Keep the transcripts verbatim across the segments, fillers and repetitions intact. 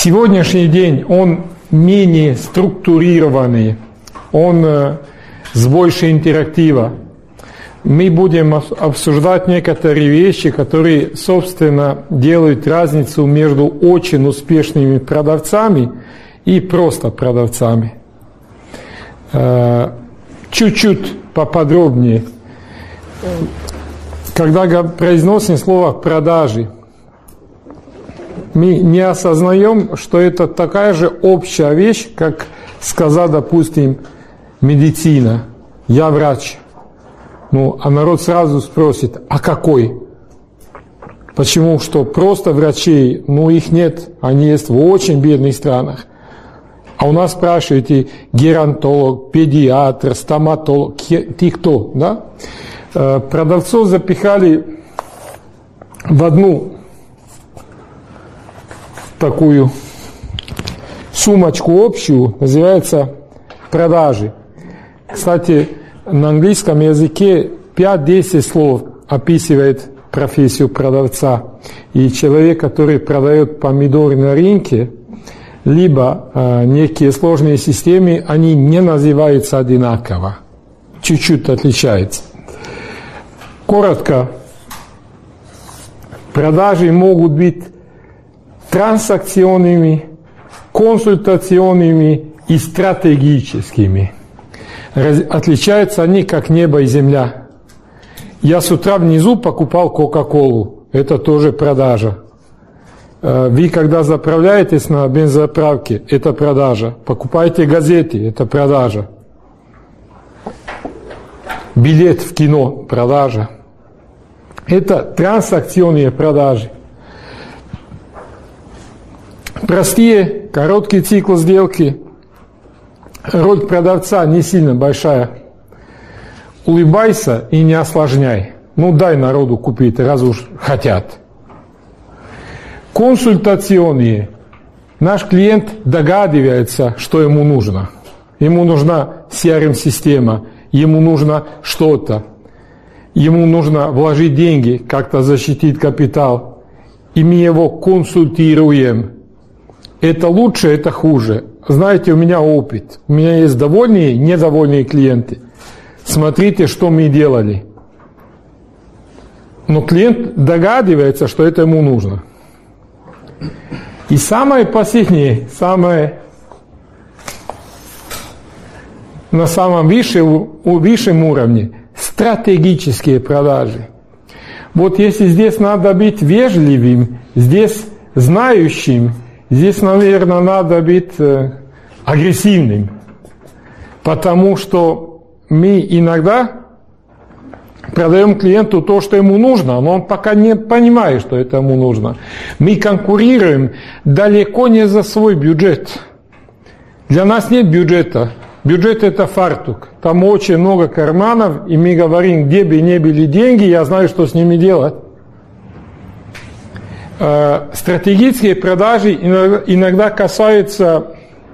Сегодняшний день он менее структурированный, он с большей интерактива. Мы будем обсуждать некоторые вещи, которые, собственно, делают разницу между очень успешными продавцами и просто продавцами. Чуть-чуть поподробнее. Когда произносим слово «продажи», мы не осознаем, что это такая же общая вещь, как сказать, допустим, медицина. Я врач. Ну, а народ сразу спросит, а какой? Почему? Что просто врачей, ну, их нет, они есть в очень бедных странах. А у нас спрашиваете, геронтолог, педиатр, стоматолог, ты кто, да? Продавцов запихали в одну такую сумочку общую, называется продажи. Кстати, на английском языке пять-десять слов описывает профессию продавца. И человек, который продает помидоры на рынке, либо э, некие сложные системы, они не называются одинаково. Чуть-чуть отличаются. Коротко, продажи могут быть транзакционными, консультационными и стратегическими. Отличаются они как небо и земля. Я с утра внизу покупал Кока-Колу. Это тоже продажа. Вы, когда заправляетесь на бензозаправке, это продажа. Покупаете газеты, это продажа. Билет в кино, продажа. Это транзакционные продажи. Простые, короткий цикл сделки. Роль продавца не сильно большая. Улыбайся и не осложняй. Ну, дай народу купить, раз уж хотят. Консультационные. Наш клиент догадывается, что ему нужно. Ему нужна си ар эм-система, ему нужно что-то. Ему нужно вложить деньги, как-то защитить капитал. И мы его консультируем. Это лучше, это хуже. Знаете, у меня опыт. У меня есть довольные и недовольные клиенты. Смотрите, что мы делали. Но клиент догадывается, что это ему нужно. И самое последнее, самое на самом высшем, высшем уровне, стратегические продажи. Вот если здесь надо быть вежливым, здесь знающим, здесь, наверное, надо быть э, агрессивным, потому что мы иногда продаем клиенту то, что ему нужно, но он пока не понимает, что это ему нужно. Мы конкурируем далеко не за свой бюджет. Для нас нет бюджета. Бюджет – это фартук. Там очень много карманов, и мы говорим, где бы ни были деньги, я знаю, что с ними делать. Стратегические продажи иногда касаются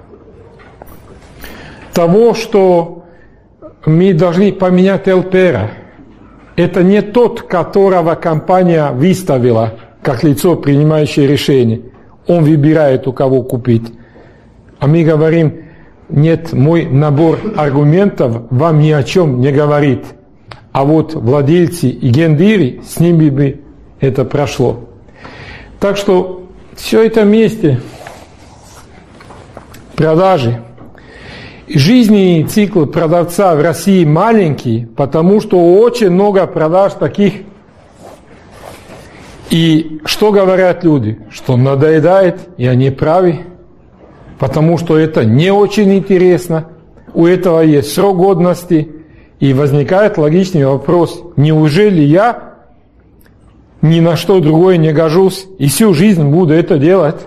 того, что мы должны поменять эл пи эр. Это не тот, которого компания выставила как лицо, принимающее решение. Он выбирает, у кого купить. А мы говорим, нет, мой набор аргументов вам ни о чем не говорит. А вот владельцы и гендиры, с ними бы это прошло. Так что все это вместе, продажи. Жизненный цикл продавца в России маленький, потому что очень много продаж таких. И что говорят люди? Что надоедает, и они правы, потому что это не очень интересно. У этого есть срок годности, и возникает логичный вопрос: неужели я ни на что другое не гожусь и всю жизнь буду это делать?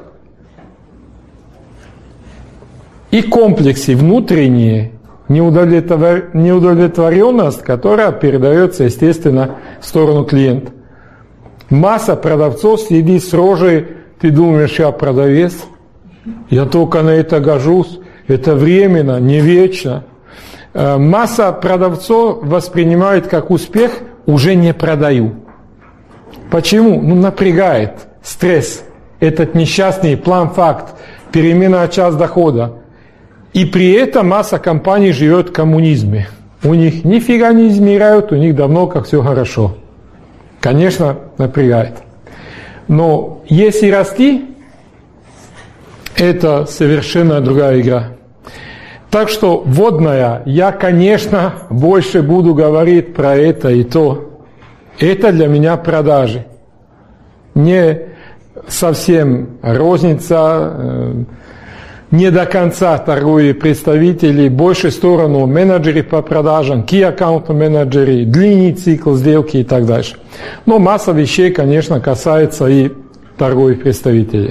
И комплексы внутренние, неудовлетворенность, которая передается, естественно, в сторону клиента. Масса продавцов сидит с рожей, ты думаешь, я продавец, я только на это гожусь, это временно, не вечно. Масса продавцов воспринимает как успех, уже не продаю. Почему? Ну, напрягает, стресс. этот несчастный план-факт, перемена час дохода. И при этом масса компаний живет в коммунизме. У них нифига не измеряют, у них давно как все хорошо. Конечно, напрягает. Но если расти, это совершенно другая игра. Так что вводная, я, конечно, больше буду говорить про это и то. Это для меня продажи. Не совсем розница, не до конца торговые представители, больше сторону менеджеры по продажам, key аккаунт менеджеры, длинный цикл сделки и так дальше. Но масса вещей, конечно, касается и торговых представителей.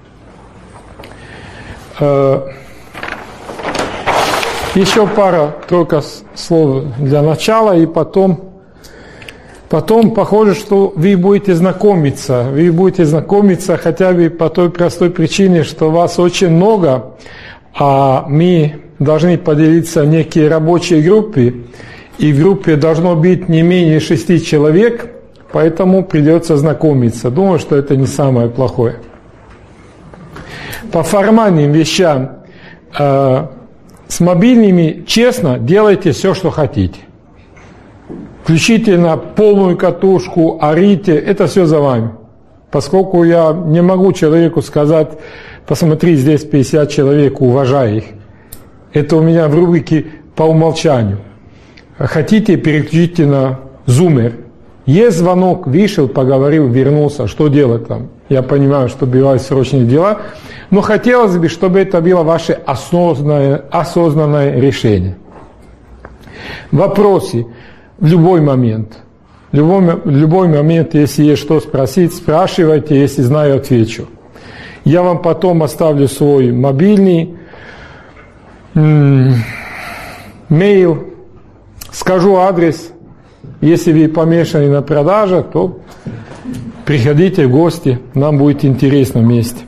Еще пара только слов для начала, и потом, потом похоже, что вы будете знакомиться. Вы будете знакомиться хотя бы по той простой причине, что вас очень много, а мы должны поделиться в некие рабочие группы, и в группе должно быть не менее шести человек, поэтому придется знакомиться. Думаю, что это не самое плохое. По формальным вещам, э, с мобильными, честно, делайте все, что хотите. Включите на полную катушку, орите, это все за вами. Поскольку я не могу человеку сказать, посмотри, здесь пятьдесят человек, уважай их. Это у меня в рубрике по умолчанию. Хотите, переключите на зумер. Есть звонок, вышел, поговорил, вернулся, что делать там? Я понимаю, что бывают срочные дела, но хотелось бы, чтобы это было ваше осознанное, осознанное решение. Вопросы в любой момент. В любой, в любой момент, если есть что спросить, спрашивайте, если знаю, отвечу. Я вам потом оставлю свой мобильный, мейл, скажу адрес. Если вы помешаны на продажах, то приходите в гости, нам будет интересно вместе.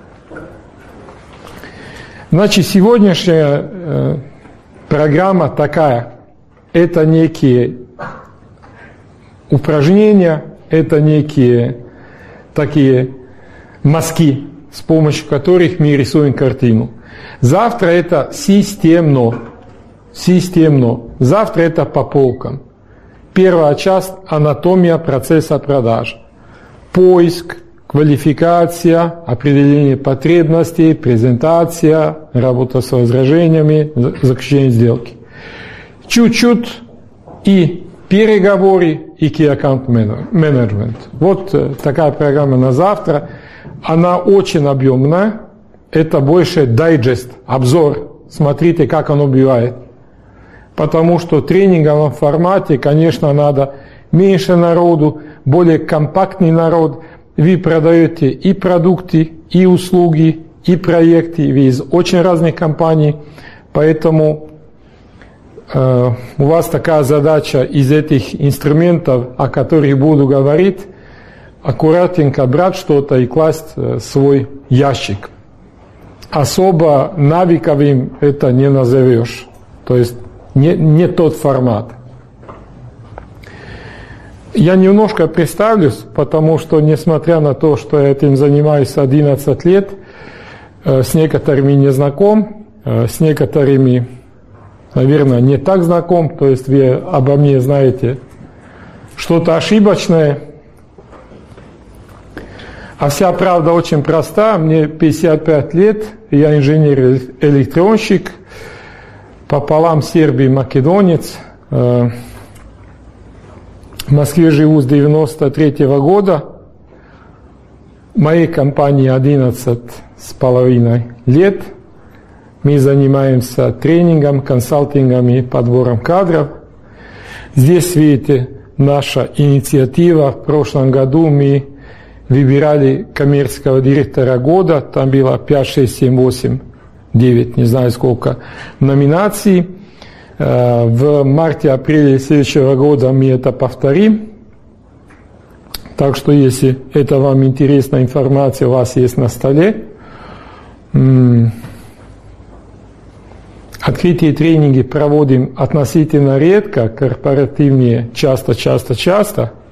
Значит, сегодняшняя э, программа такая. Это некие упражнения, это некие такие мазки, с помощью которых мы рисуем картину. Завтра это системно. Системно. Завтра это по полкам. Первая часть – анатомия процесса продаж. Поиск, квалификация, определение потребностей, презентация, работа с возражениями, заключение сделки. Чуть-чуть и переговоры, и key account management. Вот такая программа на завтра. Она очень объемная. Это больше дайджест, обзор. Смотрите, как оно бывает. Потому что в тренинговом формате, конечно, надо меньше народу, более компактный народ. Вы продаете и продукты, и услуги, и проекты. Вы из очень разных компаний. Поэтому э, у вас такая задача из этих инструментов, о которых буду говорить, аккуратненько брать что-то и класть в свой ящик. Особо навыковым это не назовешь. То есть Не, не тот формат. Я немножко представлюсь, потому что, несмотря на то, что я этим занимаюсь одиннадцать лет, с некоторыми не знаком, с некоторыми, наверное, не так знаком, то есть вы обо мне знаете что-то ошибочное. А вся правда очень проста. Мне пятьдесят пять лет, я инженер-электронщик, пополам сербий, македонец. В Москве живу с девяносто третьего года. Моей компании одиннадцать с половиной лет. Мы занимаемся тренингом, консалтингами, подбором кадров. Здесь, видите, наша инициатива. В прошлом году мы выбирали коммерческого директора года. Там было пять, шесть, семь, восемь, девять, не знаю сколько номинаций. В марте-апреле следующего года мы это повторим. Так что, если это вам интересная информация, у вас есть на столе. Открытые тренинги проводим относительно редко, корпоративные часто-часто-часто.